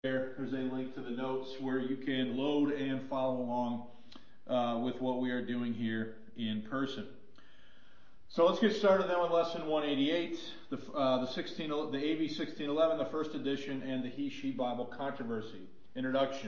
There's a link to the notes where you can load and follow along with what we are doing here in person. So let's get started then with lesson 188, the AV 1611, the first edition, and the He/She Bible controversy. Introduction.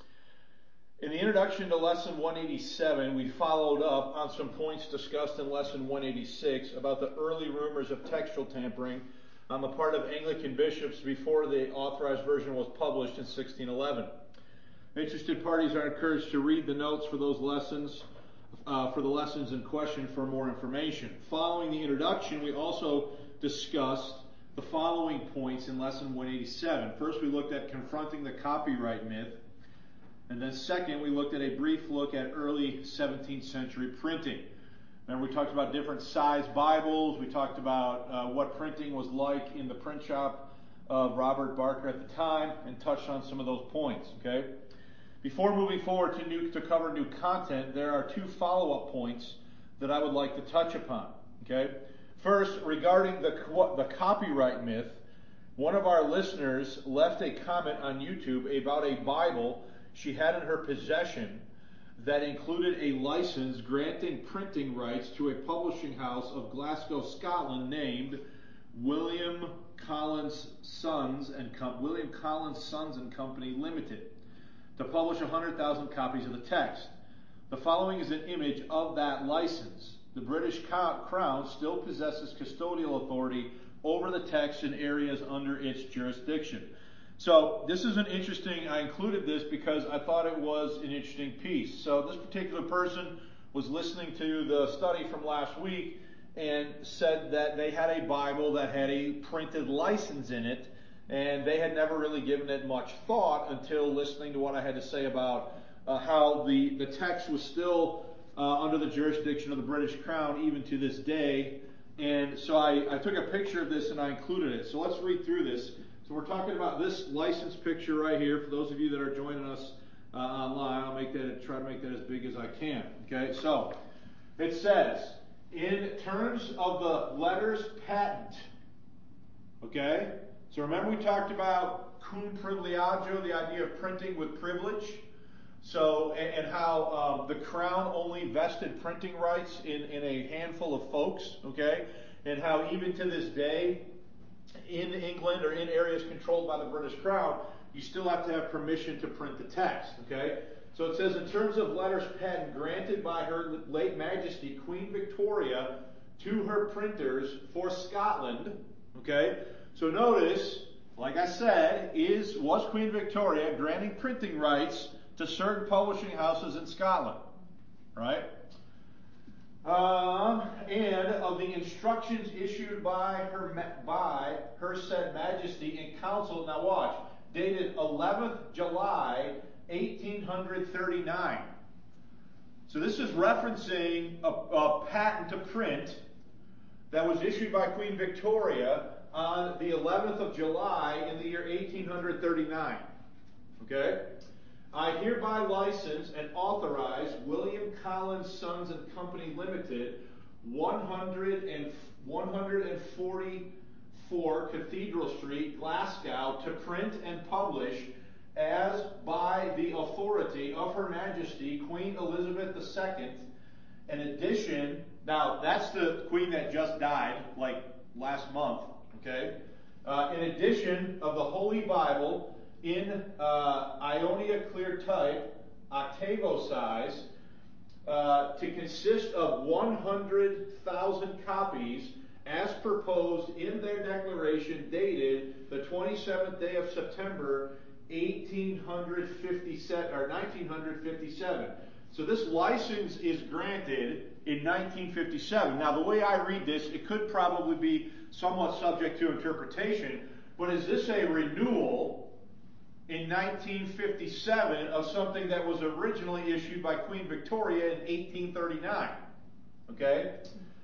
In the introduction to lesson 187, we followed up on some points discussed in lesson 186 about the early rumors of textual tampering on the part of Anglican bishops before the authorized version was published in 1611. Interested parties are encouraged to read the notes for those lessons, for the lessons in question for more information. Following the introduction, we also discussed the following points in lesson 187. First, we looked at confronting the copyright myth. And then second, we looked at a brief look at early 17th century printing. Remember, we talked about different size Bibles. We talked about what printing was like in the print shop of Robert Barker at the time and touched on some of those points. Okay. Before moving forward to cover new content, there are two follow-up points that I would like to touch upon. Okay. First, regarding the copyright myth, one of our listeners left a comment on YouTube about a Bible she had in her possession that included a license granting printing rights to a publishing house of Glasgow, Scotland, named William Collins Sons and Company Limited, to publish 100,000 copies of the text. The following is an image of that license. The British Crown still possesses custodial authority over the text in areas under its jurisdiction. So this is an interesting, I included this because I thought it was an interesting piece. So this particular person was listening to the study from last week and said that they had a Bible that had a printed license in it, and they had never really given it much thought until listening to what I had to say about how the text was still under the jurisdiction of the British Crown even to this day. And so I took a picture of this and I included it. So let's read through this. So we're talking about this license picture right here. For those of you that are joining us online, I'll try to make that as big as I can. Okay, so it says, in terms of the letters patent. Okay, so remember we talked about cum privilegio, the idea of printing with privilege. So and how the Crown only vested printing rights in a handful of folks. Okay, and how even to this day, in England or in areas controlled by the British Crown, you still have to have permission to print the text, okay? So it says, in terms of letters patent granted by Her late Majesty Queen Victoria to her printers for Scotland, okay? So notice, like I said, was Queen Victoria granting printing rights to certain publishing houses in Scotland, right? And of the instructions issued by her said Majesty in council, now watch, dated 11th July 1839. So this is referencing a patent to print that was issued by Queen Victoria on the 11th of July in the year 1839. Okay? I hereby license and authorize William Collins Sons and Company Limited, 144 Cathedral Street, Glasgow, to print and publish as by the authority of Her Majesty Queen Elizabeth II, an edition. Now that's the Queen that just died, like last month. Okay, an edition of the Holy Bible in Ionia clear type, octavo size, to consist of 100,000 copies as proposed in their declaration dated the 27th day of September 1957. So this license is granted in 1957. Now the way I read this, it could probably be somewhat subject to interpretation, but is this a renewal in 1957 of something that was originally issued by Queen Victoria in 1839? Okay?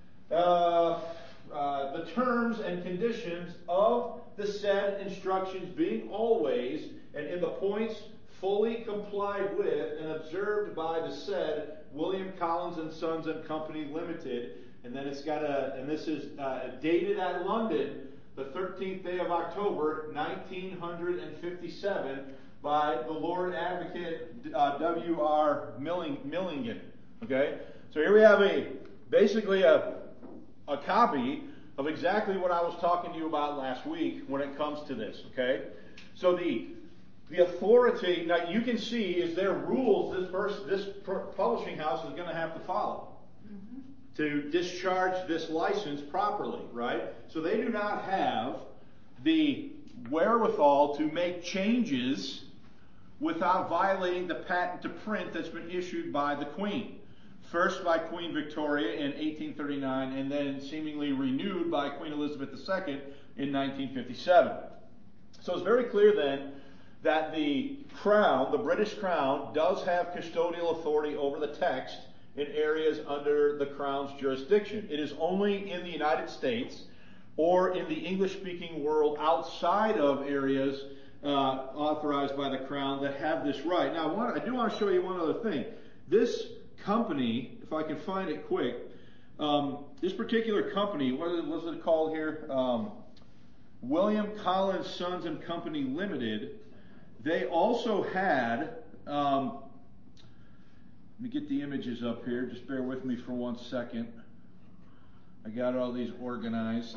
The terms and conditions of the said instructions being always and in the points fully complied with and observed by the said William Collins and Sons and Company Limited. And then it's got this is dated at London, the 13th day of October, 1957, by the Lord Advocate W.R. Millingen. Okay? So here we have basically a copy of exactly what I was talking to you about last week when it comes to this. Okay? So the authority, now you can see, is there rules this publishing house is going to have to follow to discharge this license properly, right? So they do not have the wherewithal to make changes without violating the patent to print that's been issued by the Queen. First by Queen Victoria in 1839, and then seemingly renewed by Queen Elizabeth II in 1957. So it's very clear then that the Crown, the British Crown, does have custodial authority over the text in areas under the Crown's jurisdiction. It is only in the United States or in the English-speaking world outside of areas authorized by the Crown that have this right. Now, I do want to show you one other thing. This company, if I can find it quick, this particular company, what is it called here? William Collins Sons and Company Limited. They also had, let me get the images up here. Just bear with me for 1 second. I got all these organized.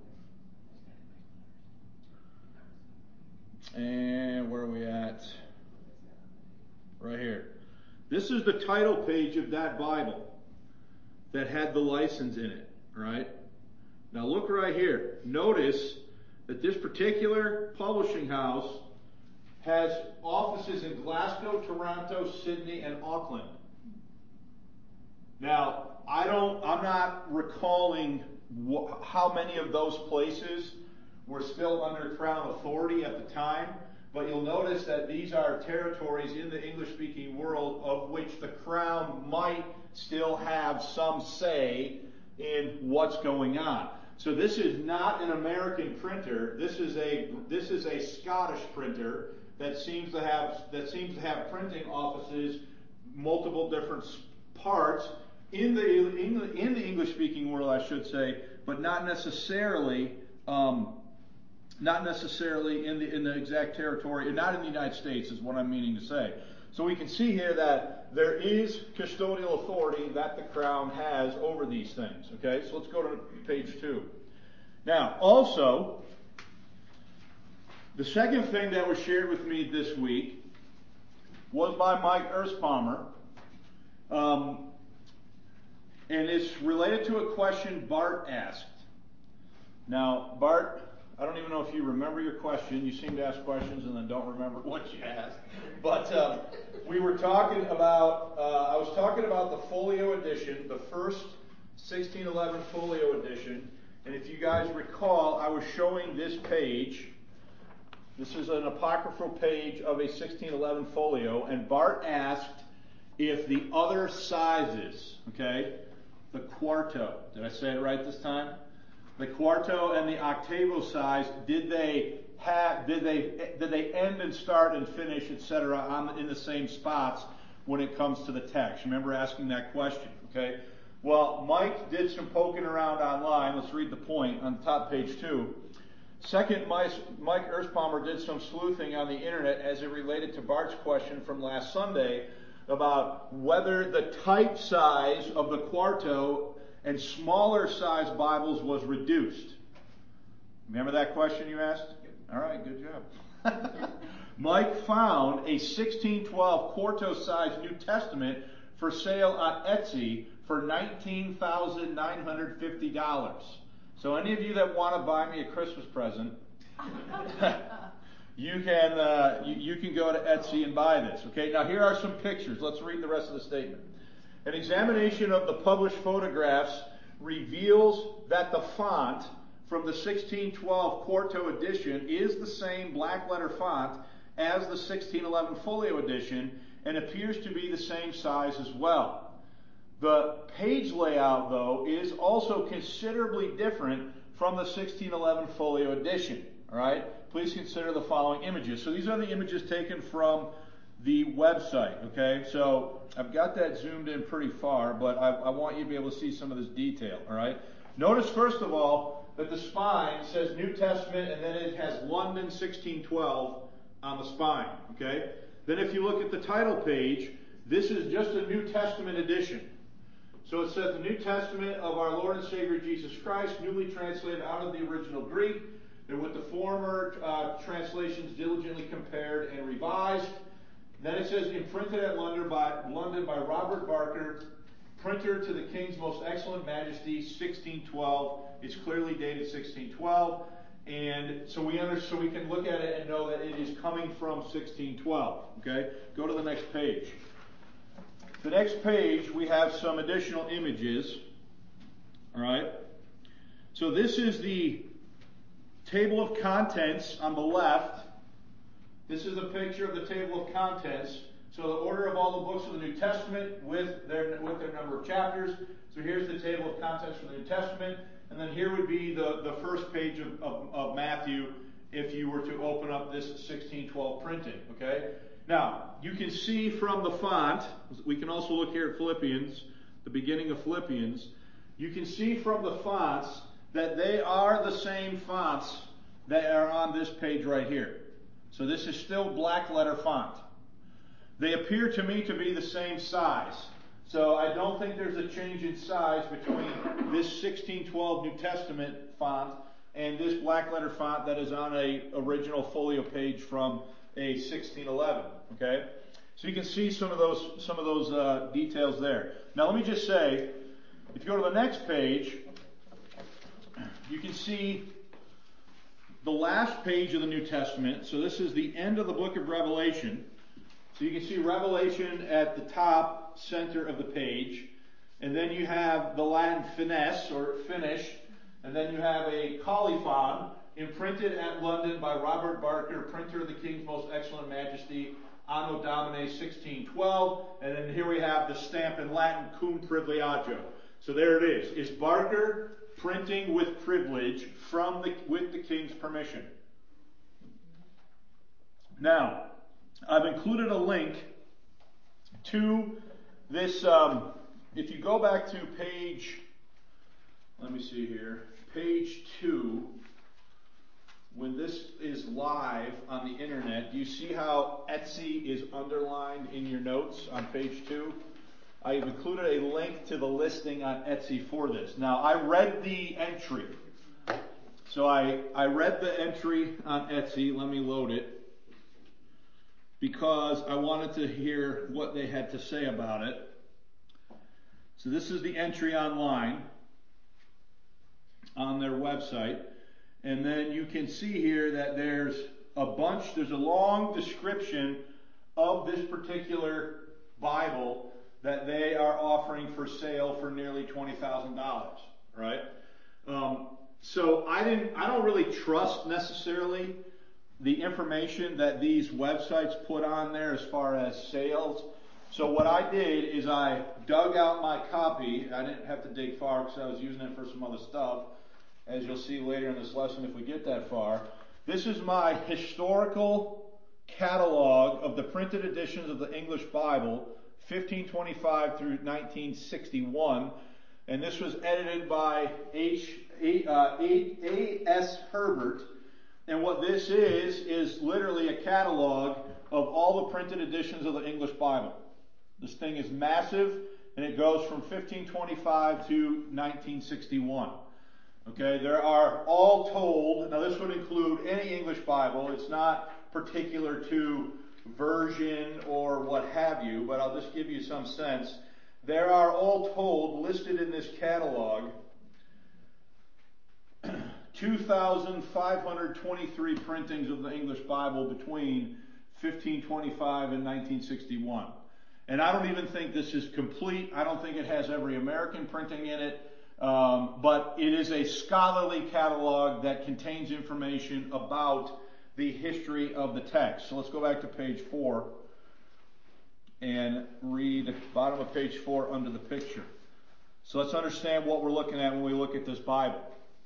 And where are we at? Right here. This is the title page of that Bible that had the license in it, right? Now look right here. Notice that this particular publishing house has offices in Glasgow, Toronto, Sydney, and Auckland. Now, I'm not recalling how many of those places were still under Crown authority at the time, but you'll notice that these are territories in the English-speaking world of which the Crown might still have some say in what's going on. So this is not an American printer. This is a Scottish printer that seems to have printing offices, multiple different parts in the English-speaking world, I should say, but not necessarily in the exact territory, not in the United States, is what I'm meaning to say. So we can see here that there is custodial authority that the Crown has over these things. Okay, so let's go to page 2. Now, also, the second thing that was shared with me this week was by Mike Erspalmer, and it's related to a question Bart asked. Now, Bart, I don't even know if you remember your question. You seem to ask questions and then don't remember what you asked. But we were talking about, I was talking about the folio edition, the first 1611 folio edition. And if you guys recall, I was showing this page. This is an apocryphal page of a 1611 folio. And Bart asked if the other sizes, okay, the quarto, did I say it right this time? The quarto and the octavo size, did they end and start and finish, etc., in the same spots when it comes to the text? Remember asking that question, okay? Well, Mike did some poking around online. Let's read the point on top page 2. Second, Mike Erspalmer did some sleuthing on the internet as it related to Bart's question from last Sunday about whether the type size of the quarto and smaller size Bibles was reduced. Remember that question you asked? All right, good job. Mike found a 1612 quarto size New Testament for sale on Etsy for $19,950. So any of you that want to buy me a Christmas present, you can go to Etsy and buy this. Okay, now here are some pictures. Let's read the rest of the statement. An examination of the published photographs reveals that the font from the 1612 quarto edition is the same black letter font as the 1611 folio edition and appears to be the same size as well. The page layout, though, is also considerably different from the 1611 folio edition. All right? Please consider the following images. So these are the images taken from the website. Okay? So I've got that zoomed in pretty far, but I want you to be able to see some of this detail. All right? Notice, first of all, that the spine says New Testament, and then it has London 1612 on the spine. Okay? Then if you look at the title page, this is just a New Testament edition. So it says the New Testament of our Lord and Savior Jesus Christ, newly translated out of the original Greek, and with the former translations diligently compared and revised. Then it says imprinted at London by Robert Barker, printer to the King's Most Excellent Majesty, 1612. It's clearly dated 1612, and so we can look at it and know that it is coming from 1612. Okay, go to the next page. The next page we have some additional images. All right. So this is the table of contents on the left. This is a picture of the table of contents. So the order of all the books of the New Testament with their number of chapters. So here's the table of contents for the New Testament. And then here would be the first page of Matthew if you were to open up this 1612 printing. Okay? Now, you can see from the font, we can also look here at Philippians, the beginning of Philippians. You can see from the fonts that they are the same fonts that are on this page right here. So this is still black letter font. They appear to me to be the same size. So I don't think there's a change in size between this 1612 New Testament font and this black letter font that is on a original folio page from a 1611. Okay, so you can see some of those details there. Now let me just say, if you go to the next page, you can see the last page of the New Testament. So this is the end of the book of Revelation. So you can see Revelation at the top center of the page. And then you have the Latin finis, or finish. And then you have a colophon, imprinted at London by Robert Barker, printer of the King's Most Excellent Majesty, Anno Domini 1612. And then here we have the stamp in Latin, cum privilegio. So there it is. It's Barker printing with privilege with the King's permission. Now, I've included a link to this. If you go back to page, let me see here, page 2, when this is live on the internet, do you see how Etsy is underlined in your notes on page 2? I have included a link to the listing on Etsy for this. Now, I read the entry. So I read the entry on Etsy. Let me load it. Because I wanted to hear what they had to say about it. So this is the entry online on their website. And then you can see here that there's a long description of this particular Bible that they are offering for sale for nearly $20,000, right? So I don't really trust necessarily the information that these websites put on there as far as sales. So what I did is I dug out my copy. I didn't have to dig far because I was using it for some other stuff, as you'll see later in this lesson if we get that far. This is my historical catalog of the printed editions of the English Bible, 1525 through 1961, and this was edited by A.S. Herbert. And what this is literally a catalog of all the printed editions of the English Bible. This thing is massive, and it goes from 1525 to 1961. Okay, there are all told, now this would include any English Bible. It's not particular to version or what have you, but I'll just give you some sense. There are all told, listed in this catalog, 2,523 printings of the English Bible between 1525 and 1961. And I don't even think this is complete. I don't think it has every American printing in it. But it is a scholarly catalog that contains information about the history of the text. So let's go back to page 4 and read bottom of page 4 under the picture. So let's understand what we're looking at when we look at this Bible.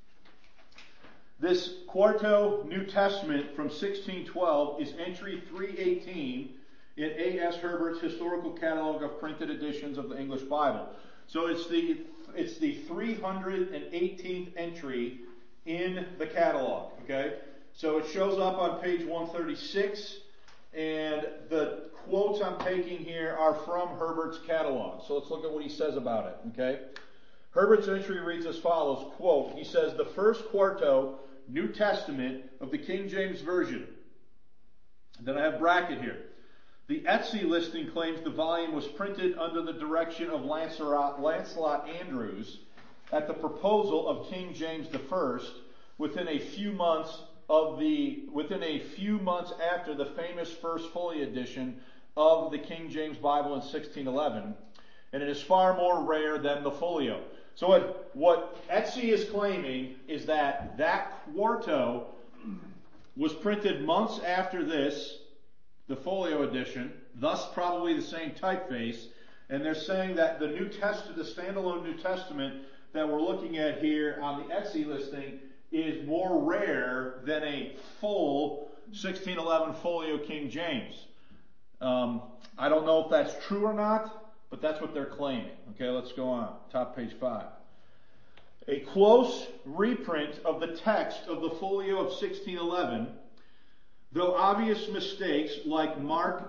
This Quarto New Testament from 1612 is entry 318 in A.S. Herbert's Historical Catalog of Printed Editions of the English Bible. So it's the 318th entry in the catalog, okay? So it shows up on page 136, and the quotes I'm taking here are from Herbert's catalog. So let's look at what he says about it, okay? Herbert's entry reads as follows, quote, he says, the first quarto, New Testament of the King James Version. Then I have bracket here. The Etsy listing claims the volume was printed under the direction of Lancelot Andrews at the proposal of King James I within a few months after the famous First Folio edition of the King James Bible in 1611, and it is far more rare than the folio. So what Etsy is claiming is that quarto was printed months after this, the folio edition, thus probably the same typeface, and they're saying that the standalone New Testament that we're looking at here on the Etsy listing is more rare than a full 1611 folio King James. I don't know if that's true or not, but that's what they're claiming. Okay, let's go on. Top page 5. A close reprint of the text of the folio of 1611, though obvious mistakes like Mark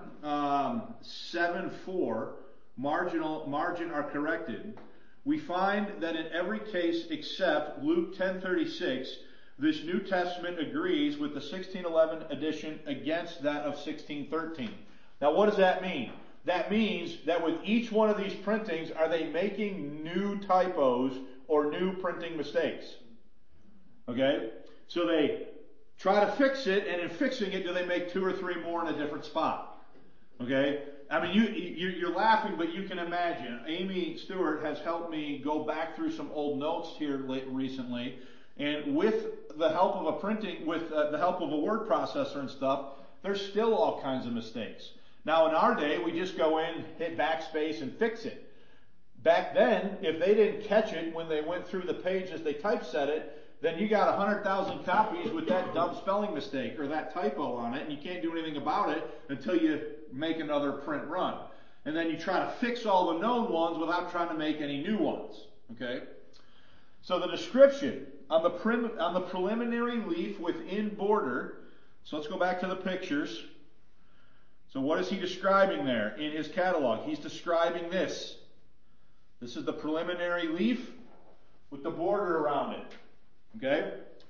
7:4 margin are corrected, we find that in every case except Luke 10:36, this New Testament agrees with the 1611 edition against that of 1613. Now what does that mean? That means that with each one of these printings, are they making new typos or new printing mistakes? Okay? So they try to fix it, and in fixing it, do they make 2 or 3 more in a different spot? Okay? I mean, you're laughing, but you can imagine. Amy Stewart has helped me go back through some old notes here recently, and with the help of the help of a word processor and stuff, there's still all kinds of mistakes. Now, in our day, we just go in, hit backspace, and fix it. Back then, if they didn't catch it when they went through the page as they typeset it, then you got 100,000 copies with that dumb spelling mistake or that typo on it, and you can't do anything about it until you make another print run. And then you try to fix all the known ones without trying to make any new ones. Okay? So the description on the preliminary leaf within border. So let's go back to the pictures. So what is he describing there in his catalog? He's describing this. This is the preliminary leaf with the border around it. Okay?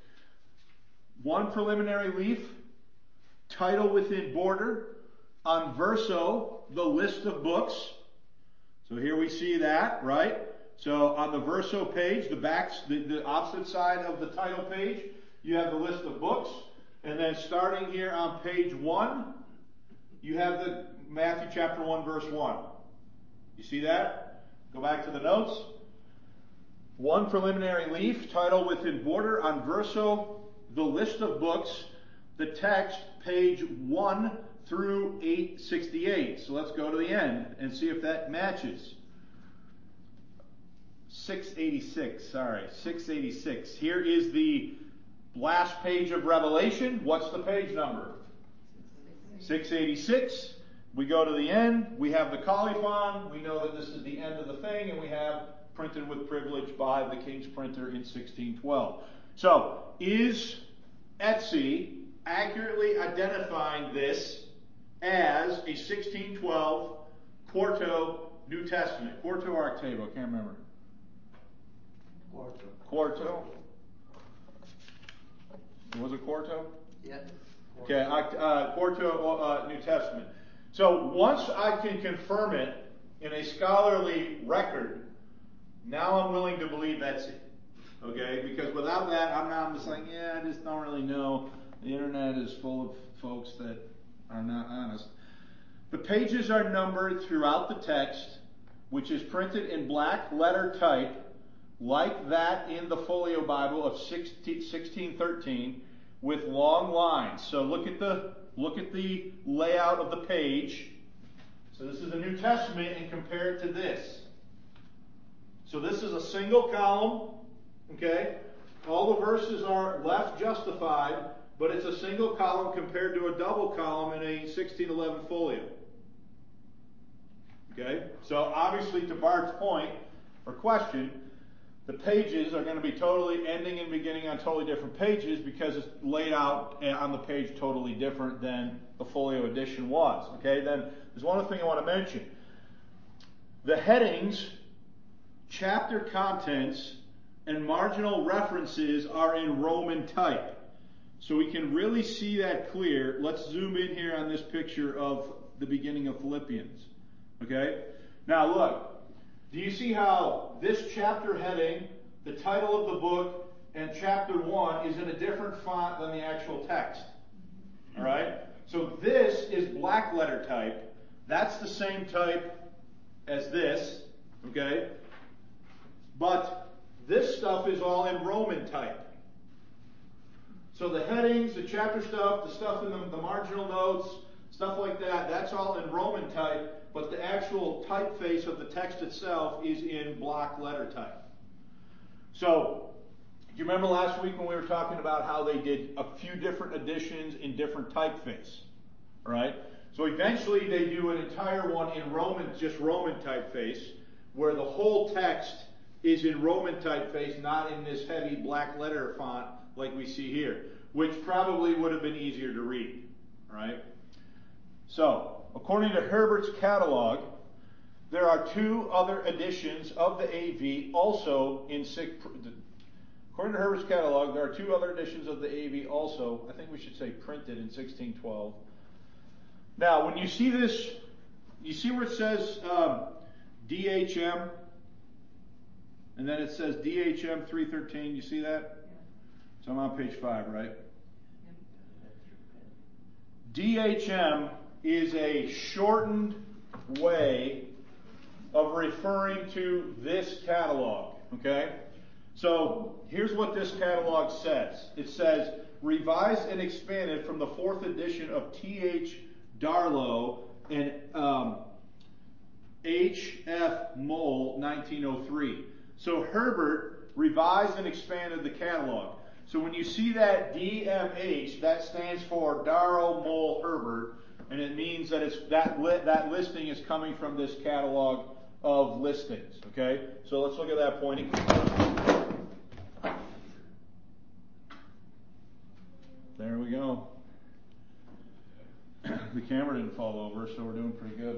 One preliminary leaf, title within border, on verso, the list of books. So here we see that, right? So on the verso page, the opposite side of the title page, you have the list of books. And then starting here on page 1, you have the Matthew chapter 1, verse 1. You see that? Go back to the notes. One preliminary leaf, title within border, on verso, the list of books, the text, page 1 through 868. So let's go to the end and see if that matches. 686. Here is the last page of Revelation. What's the page number? 686. We go to the end. We have the colophon. We know that this is the end of the thing, and we have printed with privilege by the King's printer in 1612. So, is Etsy accurately identifying this as a 1612 quarto New Testament? Quarto or octavo? I can't remember. Quarto. Was it quarto? Yeah. Okay, quarto New Testament. So once I can confirm it in a scholarly record, now I'm willing to believe Etsy. Okay, because without that, I'm just like, I just don't really know. The internet is full of folks that are not honest. The pages are numbered throughout the text, which is printed in black letter type, like that in the Folio Bible of 1613, with long lines. So look at the layout of the page. So this is the New Testament, and compare it to this. So this is a single column. Okay, all the verses are left justified, but it's a single column compared to a double column in a 1611 folio. Okay, so obviously to Bart's point or question, The pages are going to be totally ending and beginning on totally different pages because it's laid out on the page totally different than the folio edition was. Okay, then there's one other thing I want to mention. The headings, chapter contents, and marginal references are in Roman type. So we can really see that clear. Let's zoom in here on this picture of the beginning of Philippians. Okay? Now look. Do you see how this chapter heading, the title of the book, and chapter 1 is in a different font than the actual text? All right? So this is black letter type. That's the same type as this. Okay? But this stuff is all in Roman type. So the headings, the chapter stuff, the stuff in the marginal notes, stuff like that, that's all in Roman type. But the actual typeface of the text itself is in block letter type. So, do you remember last week when we were talking about how they did a few different editions in different typeface? Right? So eventually they do an entire one in Roman, just Roman typeface, where the whole text is in Roman typeface, not in this heavy black letter font like we see here, which probably would have been easier to read. Right? So, according to Herbert's catalog, there are two other editions of the AV also in according to Herbert's catalog, there are two other editions of the AV also, I think we should say printed in 1612. Now, when you see this, you see where it says DHM, and then it says DHM 313, you see that? So I'm on page 5, right? DHM is a shortened way of referring to this catalog, okay? So here's what this catalog says. It says, revised and expanded from the 4th edition of T.H. Darlow and H.F. Moll, 1903. So Herbert revised and expanded the catalog. So when you see that DMH, that stands for Darrow, Moll, Herbert, and it means that it's that listing is coming from this catalog of listings. Okay? So let's look at that pointing. There we go. The camera didn't fall over, so we're doing pretty good.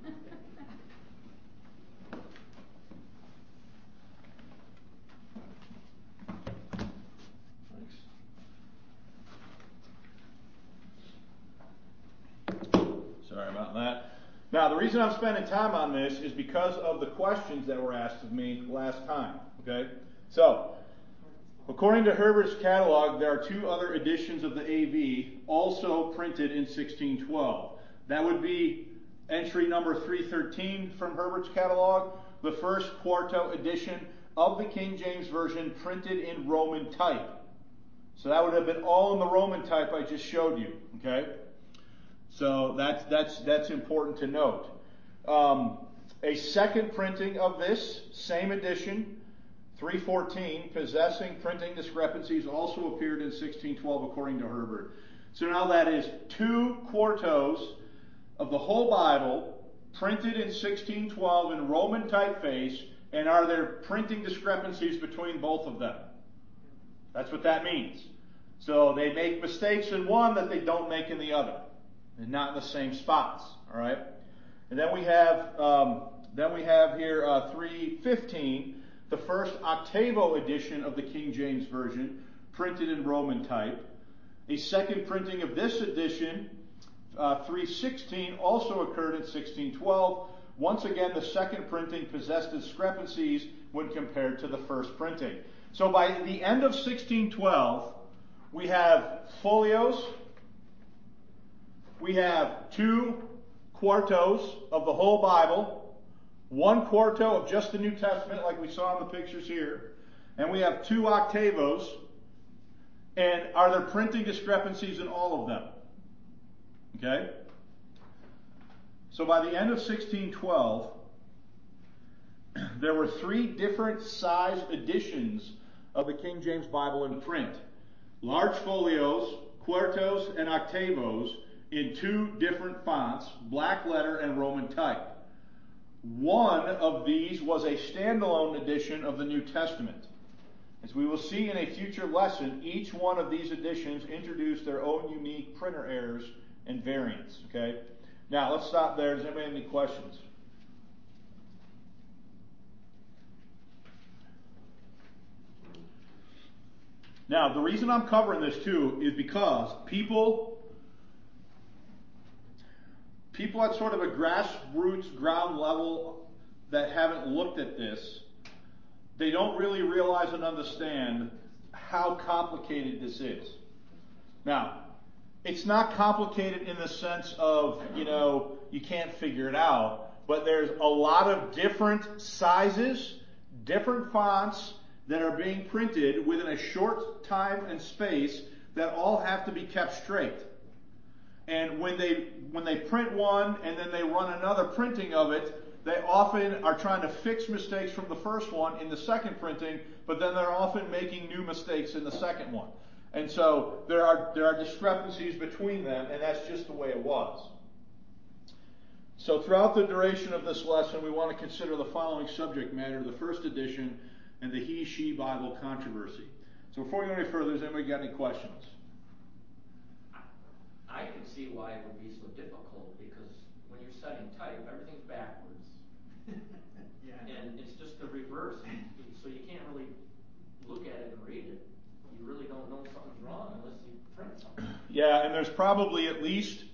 Sorry about that. Now, the reason I'm spending time on this is because of the questions that were asked of me last time. Okay? So, according to Herbert's catalog, there are two other editions of the AV also printed in 1612. That would be entry number 313 from Herbert's catalog, the first quarto edition of the King James Version printed in Roman type. So that would have been all in the Roman type I just showed you. Okay? So that's important to note. A second printing of this same edition, 314, possessing printing discrepancies, also appeared in 1612 according to Herbert. So now that is two quartos of the whole Bible printed in 1612 in Roman typeface, and are there printing discrepancies between both of them? That's what that means. So they make mistakes in one that they don't make in the other. And not in the same spots, all right? And then we have here 315, the first octavo edition of the King James Version, printed in Roman type. A second printing of this edition, 316, also occurred in 1612. Once again, the second printing possessed discrepancies when compared to the first printing. So by the end of 1612, we have folios. We have two quartos of the whole Bible, one quarto of just the New Testament, like we saw in the pictures here, and we have two octavos. And are there printing discrepancies in all of them? Okay? So by the end of 1612, there were three different size editions of the King James Bible in print. Large folios, quartos, and octavos, in two different fonts, black letter and Roman type. one of these was a standalone edition of the New Testament. As we will see in a future lesson, each one of these editions introduced their own unique printer errors and variants. Okay? Now, let's stop there. Does anybody have any questions? Now, the reason I'm covering this too is because people at sort of a grassroots ground level that haven't looked at this, they don't really realize and understand how complicated this is. Now, it's not complicated in the sense of, you can't figure it out, but there's a lot of different sizes, different fonts that are being printed within a short time and space that all have to be kept straight. And when they print one and then they run another printing of it, they often are trying to fix mistakes from the first one in the second printing, but then they're often making new mistakes in the second one. And so there are discrepancies between them, and that's just the way it was. So throughout the duration of this lesson, we want to consider the following subject matter: the first edition and the He-She Bible controversy. So before we go any further, has anybody got any questions? I can see why it would be so difficult, because when you're setting type, everything's backwards. Yeah. And it's just the reverse. So you can't really look at it and read it. You really don't know something's wrong unless you print something. Yeah, and there's probably at least...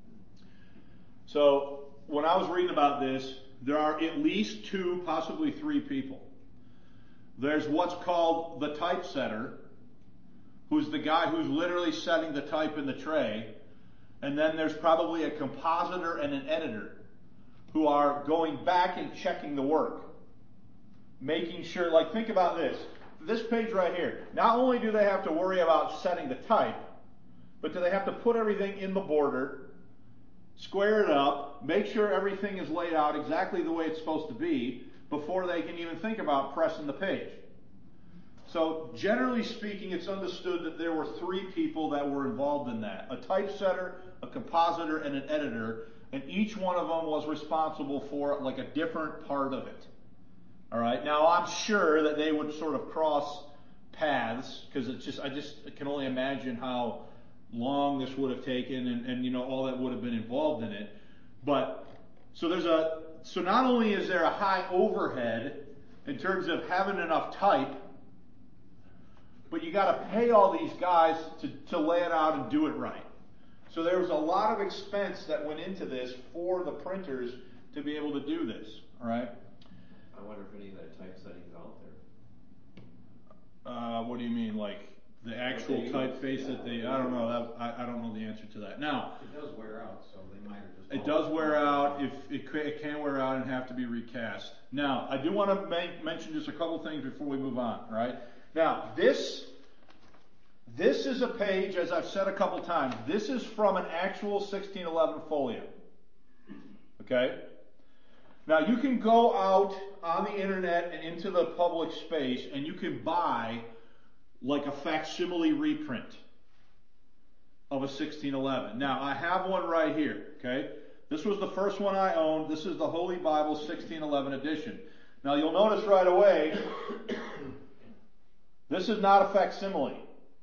So when I was reading about this, there are at least 2, possibly 3 people. There's what's called the typesetter, who's the guy who's literally setting the type in the tray. And then there's probably a compositor and an editor who are going back and checking the work. Making sure, like, think about this. This page right here. Not only do they have to worry about setting the type, but do they have to put everything in the border, square it up, make sure everything is laid out exactly the way it's supposed to be before they can even think about pressing the page. So generally speaking, it's understood that there were 3 people that were involved in that: a typesetter, a compositor, and an editor, and each one of them was responsible for like a different part of it. All right. Now I'm sure that they would sort of cross paths, because I can only imagine how long this would have taken and all that would have been involved in it. But so not only is there a high overhead in terms of having enough type, but you got to pay all these guys to lay it out and do it right. So there was a lot of expense that went into this for the printers to be able to do this. All right. I wonder if any of that typesetting's out there. What do you mean, like the actual typeface that they? I don't know. I don't know the answer to that. Now it does wear out, so they might have just. It does wear out. If it can wear out and have to be recast. Now I do want to mention just a couple things before we move on. All right. Now this is a page, as I've said a couple times. This is from an actual 1611 folio. Okay. Now you can go out on the internet and into the public space, and you can buy like a facsimile reprint of a 1611. Now I have one right here. Okay. This was the first one I owned. This is the Holy Bible 1611 edition. Now you'll notice right away, this is not a facsimile.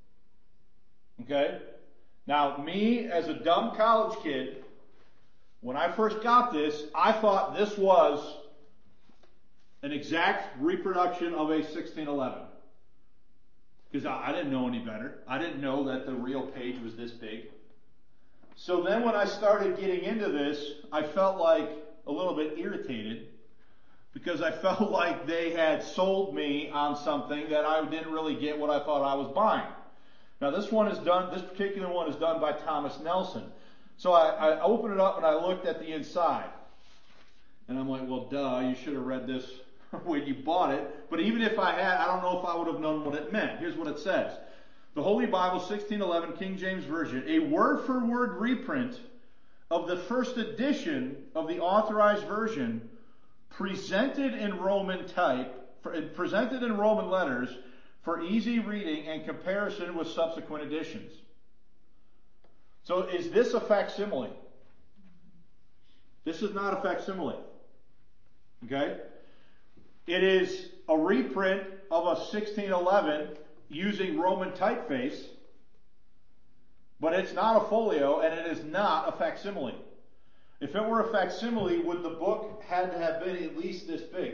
Okay? Now me, as a dumb college kid, when I first got this, I thought this was an exact reproduction of a 1611. Because I didn't know any better. I didn't know that the real page was this big. So then when I started getting into this, I felt like a little bit irritated, because I felt like they had sold me on something that I didn't really get what I thought I was buying. Now this particular one is done by Thomas Nelson. So I opened it up and I looked at the inside. And I'm like, well, duh, you should have read this when you bought it. But even if I had, I don't know if I would have known what it meant. Here's what it says. The Holy Bible, 1611, King James Version, a word-for-word reprint of the first edition of the Authorized Version, presented in Roman letters for easy reading and comparison with subsequent editions. So is this a facsimile? This is not a facsimile. Okay? It is a reprint of a 1611 using Roman typeface, but it's not a folio and it is not a facsimile. If it were a facsimile, would the book had to have been at least this big?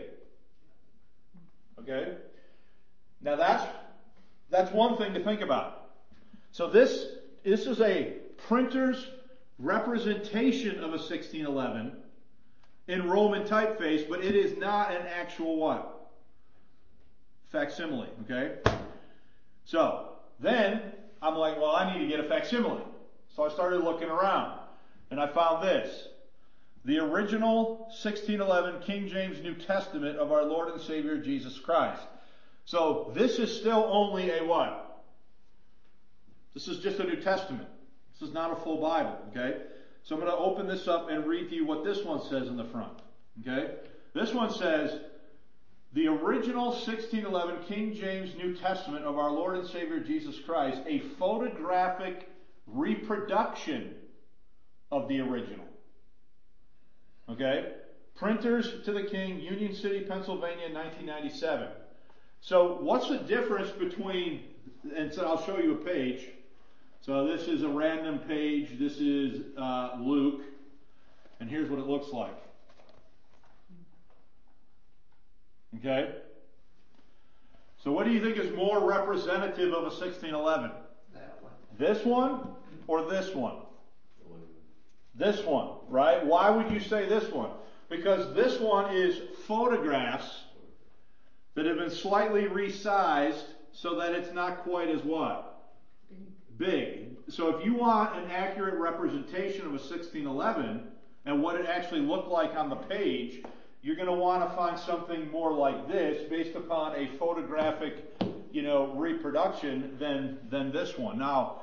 Okay? Now that's one thing to think about. So this is a printer's representation of a 1611 in Roman typeface, but it is not an actual what? Facsimile, okay? So then I'm like, well, I need to get a facsimile. So I started looking around and I found this. The original 1611 King James New Testament of our Lord and Savior Jesus Christ. So this is still only a what? This is just a New Testament. This is not a full Bible, okay? So I'm going to open this up and read to you what this one says in the front, okay? This one says, the original 1611 King James New Testament of our Lord and Savior Jesus Christ, a photographic reproduction of the original. Okay? Printers to the King, Union City, Pennsylvania, 1997. So what's the difference between, and so I'll show you a page. So this is a random page. This is Luke. And here's what it looks like. Okay? So what do you think is more representative of a 1611? That one. This one or this one? This one, right? Why would you say this one? Because this one is photographs that have been slightly resized so that it's not quite as what? Big. So if you want an accurate representation of a 1611 and what it actually looked like on the page, you're going to want to find something more like this based upon a photographic, reproduction than this one. Now,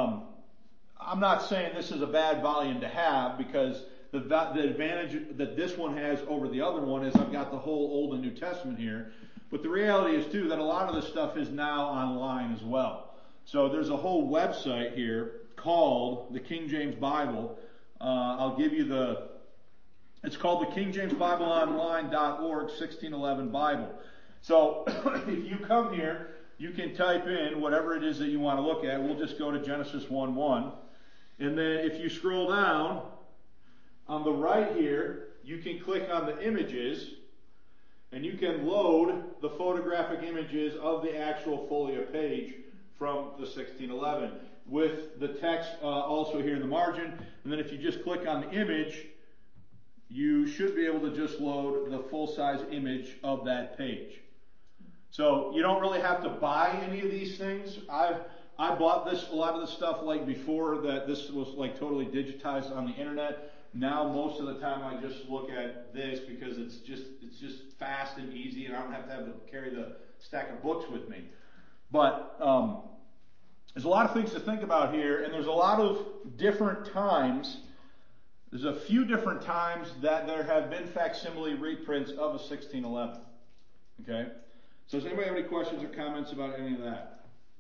I'm not saying this is a bad volume to have, because the advantage that this one has over the other one is I've got the whole Old and New Testament here. But the reality is too that a lot of this stuff is now online as well. So there's a whole website here called the King James Bible. I'll give you it's called the King James Bible Online.org 1611 Bible. So if you come here, you can type in whatever it is that you want to look at. We'll just go to Genesis 1:1. And then if you scroll down, on the right here, you can click on the images, and you can load the photographic images of the actual folio page from the 1611 with the text also here in the margin. And then if you just click on the image, you should be able to just load the full-size image of that page. So you don't really have to buy any of these things. I bought a lot of the stuff like before that this was like totally digitized on the internet. Now most of the time I just look at this because it's just fast and easy, and I don't have to carry the stack of books with me. But there's a lot of things to think about here, and there's a lot of different times. There's a few different times that there have been facsimile reprints of a 1611. Okay? So does anybody have any questions or comments about any of that?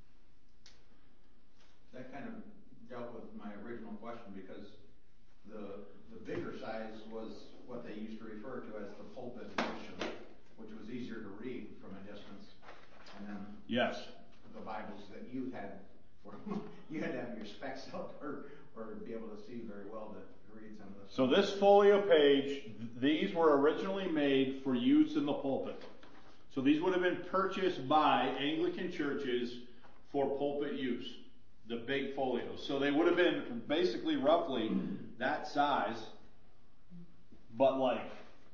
That kind of dealt with my original question, because the bigger size was what they used to refer to as the pulpit edition, which was easier to read from a distance. And then Yes. the Bibles that you had, you had to have your specs up or be able to see very well to read some of this. So this folio page, these were originally made for use in the pulpit. So these would have been purchased by Anglican churches for pulpit use, the big folios. So they would have been basically roughly that size, but like,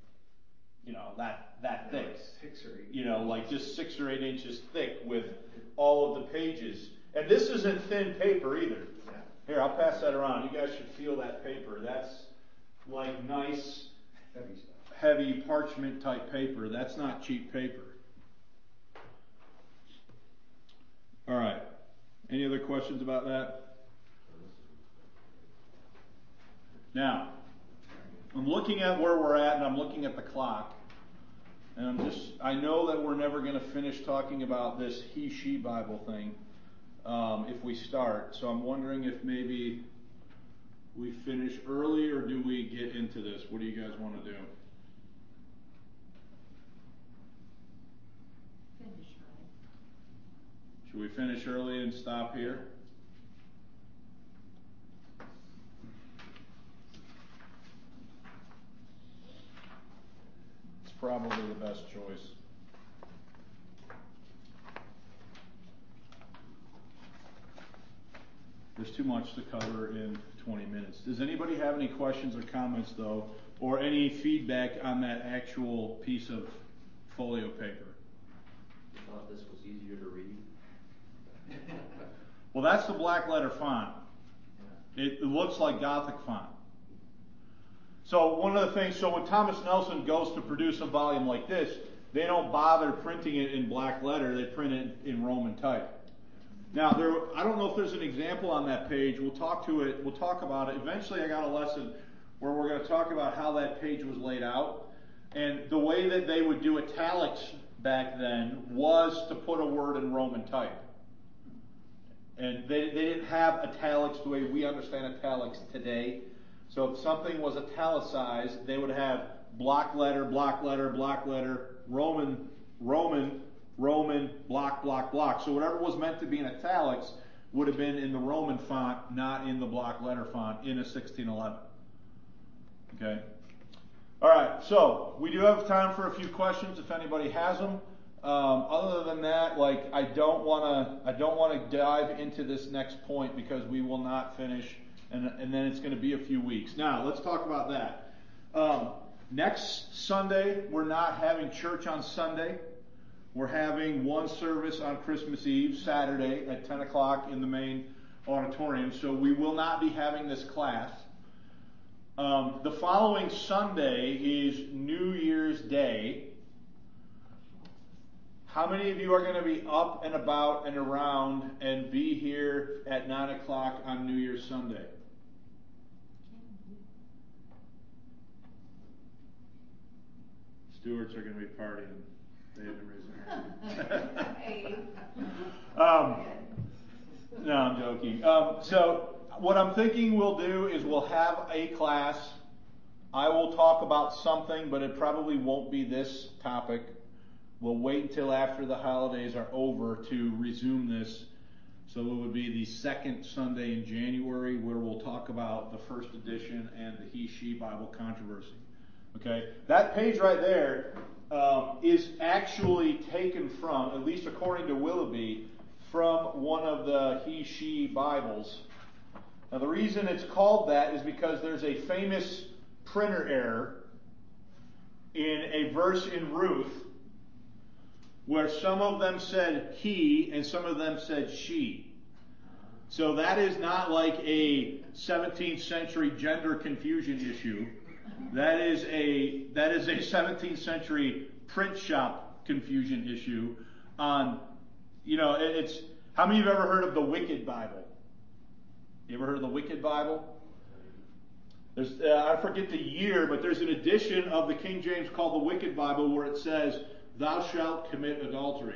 that thick. 6 or 8. Like just 6 or 8 inches thick with all of the pages. And this isn't thin paper either. Yeah. Here, I'll pass that around. You guys should feel that paper. That's like nice, Heavy stuff. heavy parchment type paper. That's not cheap paper. All right. Any other questions about that? Now, I'm looking at where we're at, and I'm looking at the clock. And I know that we're never going to finish talking about this he-she Bible thing if we start. So I'm wondering if maybe we finish early, or do we get into this? What do you guys want to do? Should we finish early and stop here? It's probably the best choice. There's too much to cover in 20 minutes. Does anybody have any questions or comments, though, or any feedback on that actual piece of folio paper? I thought this was easier to read. Well, that's the black letter font. It looks like Gothic font. So one of the things, so when Thomas Nelson goes to produce a volume like this, they don't bother printing it in black letter, they print it in Roman type. Now, I don't know if there's an example on that page. We'll talk about it. Eventually, I got a lesson where we're going to talk about how that page was laid out. And the way that they would do italics back then was to put a word in Roman type. And they didn't have italics the way we understand italics today. So if something was italicized, they would have block letter, block letter, block letter, Roman, block, block, block. So whatever was meant to be in italics would have been in the Roman font, not in the block letter font in a 1611. Okay? All right, so we do have time for a few questions if anybody has them. Other than that, I don't want to dive into this next point because we will not finish, and then it's going to be a few weeks. Now, let's talk about that. Next Sunday, we're not having church on Sunday. We're having one service on Christmas Eve, Saturday, at 10 o'clock in the main auditorium, so we will not be having this class. The following Sunday is New Year's Day. How many of you are going to be up and about and around and be here at 9 o'clock on New Year's Sunday? Stewards are going to be partying. They haven't raised their hand. No, I'm joking. So what I'm thinking we'll do is we'll have a class. I will talk about something, but it probably won't be this topic. We'll wait until after the holidays are over to resume this. So it would be the second Sunday in January where we'll talk about the first edition and the He-She Bible controversy. Okay, that page right there is actually taken from, at least according to Willoughby, from one of the He-She Bibles. Now the reason it's called that is because there's a famous printer error in a verse in Ruth where some of them said he and some of them said she. So that is not like a 17th century gender confusion issue. That is a 17th century print shop confusion issue on, it's, how many of you have ever heard of the Wicked Bible? You ever heard of the Wicked Bible? There's, I forget the year, but there's an edition of the King James called the Wicked Bible where it says, "Thou shalt commit adultery."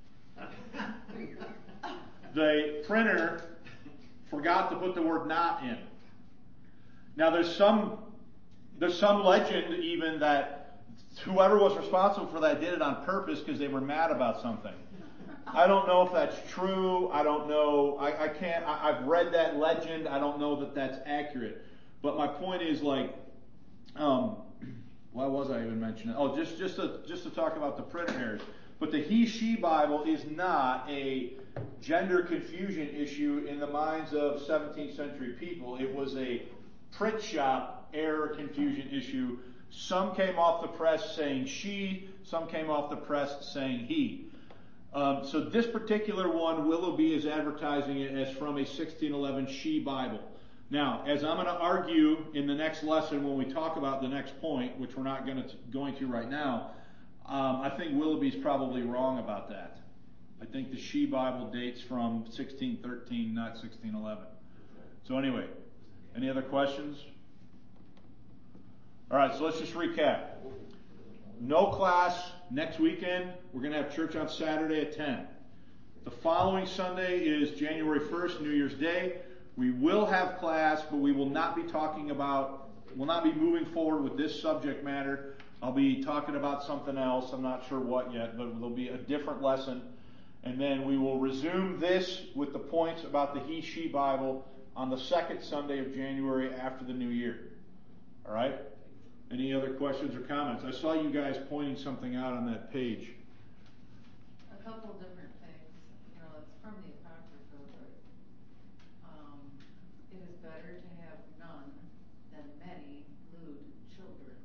The printer forgot to put the word "not" in. Now there's some legend even that whoever was responsible for that did it on purpose because they were mad about something. I don't know if that's true. I don't know. I've read that legend. I don't know that that's accurate. But my point is why was I even mentioning it? Oh, just to talk about the print errors. But the He-She Bible is not a gender confusion issue in the minds of 17th century people. It was a print shop error confusion issue. Some came off the press saying she, some came off the press saying he. So this particular one, Willoughby is advertising it as from a 1611 She Bible. Now, as I'm going to argue in the next lesson when we talk about the next point, which we're not going to right now, I think Willoughby's probably wrong about that. I think the She Bible dates from 1613, not 1611. So anyway, any other questions? All right, so let's just recap. No class next weekend. We're going to have church on Saturday at 10. The following Sunday is January 1st, New Year's Day. We will have class, but we will not be moving forward with this subject matter. I'll be talking about something else. I'm not sure what yet, but there'll be a different lesson. And then we will resume this with the points about the He/She Bible on the second Sunday of January after the new year. All right? Any other questions or comments? I saw you guys pointing something out on that page. A couple different things. It's from the Apocrypha, but it is better to have none than many lewd children.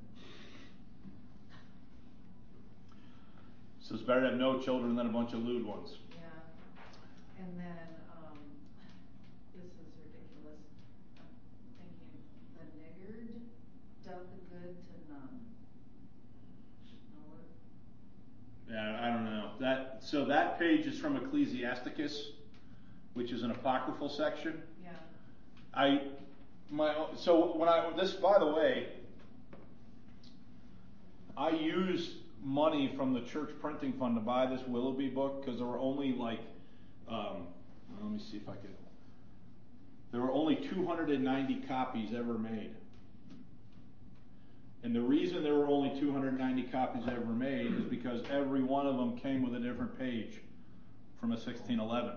So it's better to have no children than a bunch of lewd ones. Yeah. And then, this is ridiculous. I'm thinking, the niggard doth good to none. Yeah, I don't know. So that page is from Ecclesiasticus, which is an apocryphal section. Yeah. By the way, I used money from the church printing fund to buy this Willoughby book because there were only let me see if I could. There were only 290 copies ever made. And the reason there were only 290 copies ever made is because every one of them came with a different page from a 1611.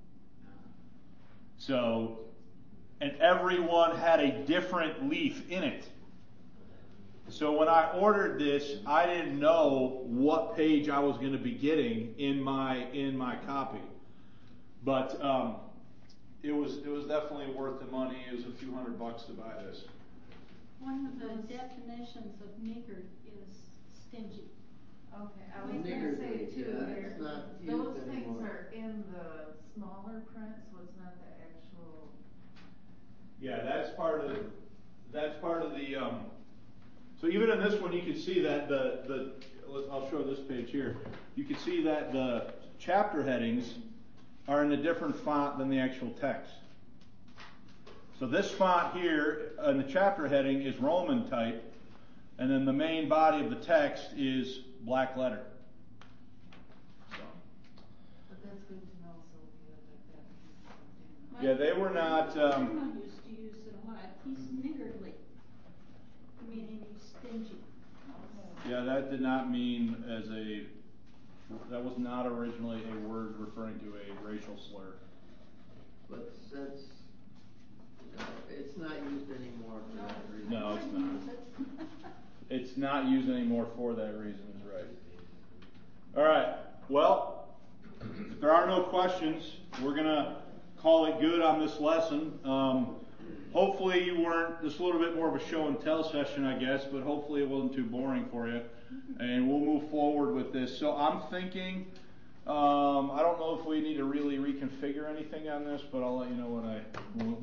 So, and every one had a different leaf in it. So when I ordered this, I didn't know what page I was going to be getting in my copy. But it was definitely worth the money. It was a few $100 to buy this. One of the definitions of niggard is stingy. Okay, I was going to say too, those things are in the smaller print, so it's not the actual. Yeah, that's part of the. So even in this one, you can see that I'll show this page here. You can see that the chapter headings are in a different font than the actual text. So this font here in the chapter heading is Roman type, and then the main body of the text is black letter. So. But that's good to know, Sylvia, that Yeah, they were not. Grandma used to use it a lot. He's niggardly, meaning he's stingy. Yeah, that did not mean that was not originally a word referring to a racial slur. But since it's not used anymore for that reason. No, it's not. It's not used anymore for that reason, is right. All right. Well, if there are no questions, we're going to call it good on this lesson. Hopefully you weren't, just a little bit more of a show and tell session, I guess, but hopefully it wasn't too boring for you. And we'll move forward with this. So I'm thinking, I don't know if we need to really reconfigure anything on this, but I'll let you know when